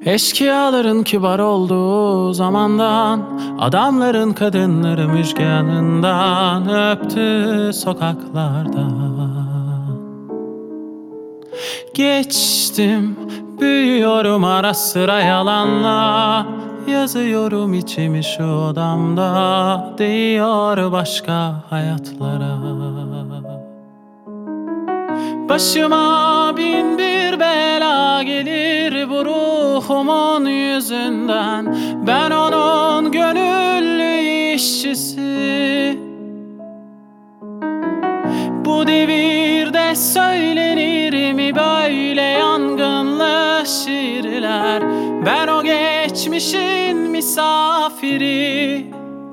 Eşkıyaların kibar olduğu zamandan, adamların kadınları müjganından öptü sokaklarda. Geçtim, büyüyorum ara sıra yalanla, yazıyorum içimi şu odamda, değiyor başka hayatlara. Başıma bin bir bela gelir bu ruhumun yüzünden. Ben onun gönüllü işçisi. Bu devirde söylenir mi böyle yangınlı şiirler? Ben o geçmişin misafiri.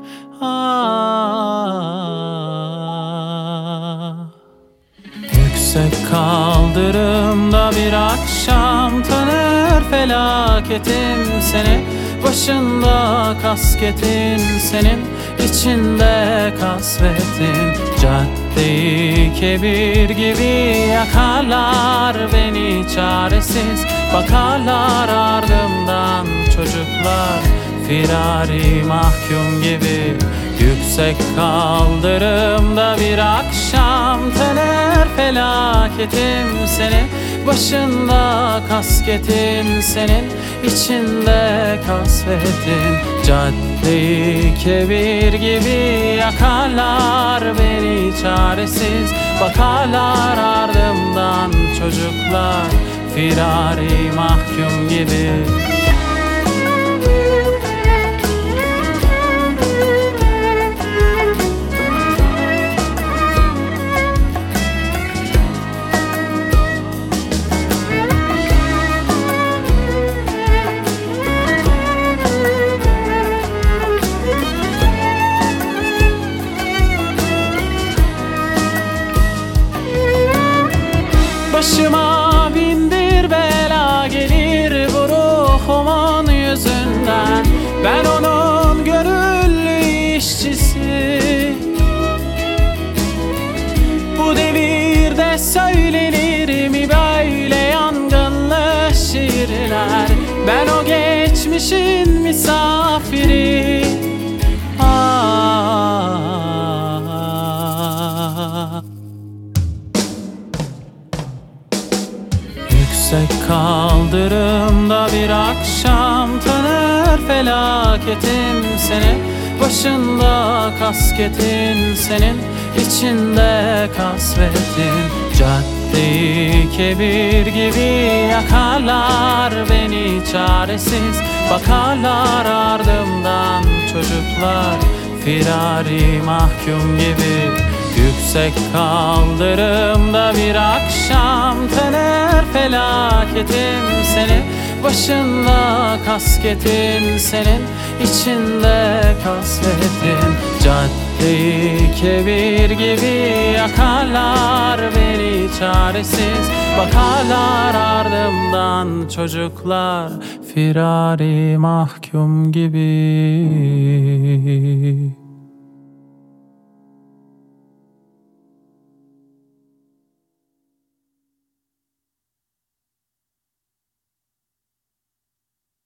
Yüksek kaldırımda bir akşam tanır felaketim seni. Başında kasketin senin, içinde kasvetin. Caddeyi kebir gibi yakarlar beni çaresiz. Bakarlar ardımdan çocuklar, firari mahkum gibi. Yüksek kaldırımda bir akşam tanır felaketim seni. Başında kasketin senin, içinde kasvetin. Caddeyi kebir gibi yakarlar beni çaresiz. Bakarlar ardımdan çocuklar, firari mahkum gibi. Başıma bin bir bela gelir bu ruhumun yüzünden. Ben onun gönüllü işçisi. Bu devirde söylenir mi böyle yangınlı şiirler? Ben o geçmişin misafiri. Yüksek kaldırımda bir akşam tanır felaketim seni. Başında kasketin senin, içinde kasvetin. Caddeyi kebir gibi yakarlar beni çaresiz. Bakarlar ardımdan çocuklar, firari mahkum gibi. Yüksek kaldırımda bir akşam tanır felaketim seni. Başında kasketin senin, içinde kasvetin. Caddeyi kebir gibi yakarlar beni çaresiz. Bakarlar ardımdan çocuklar, firari mahkum gibi.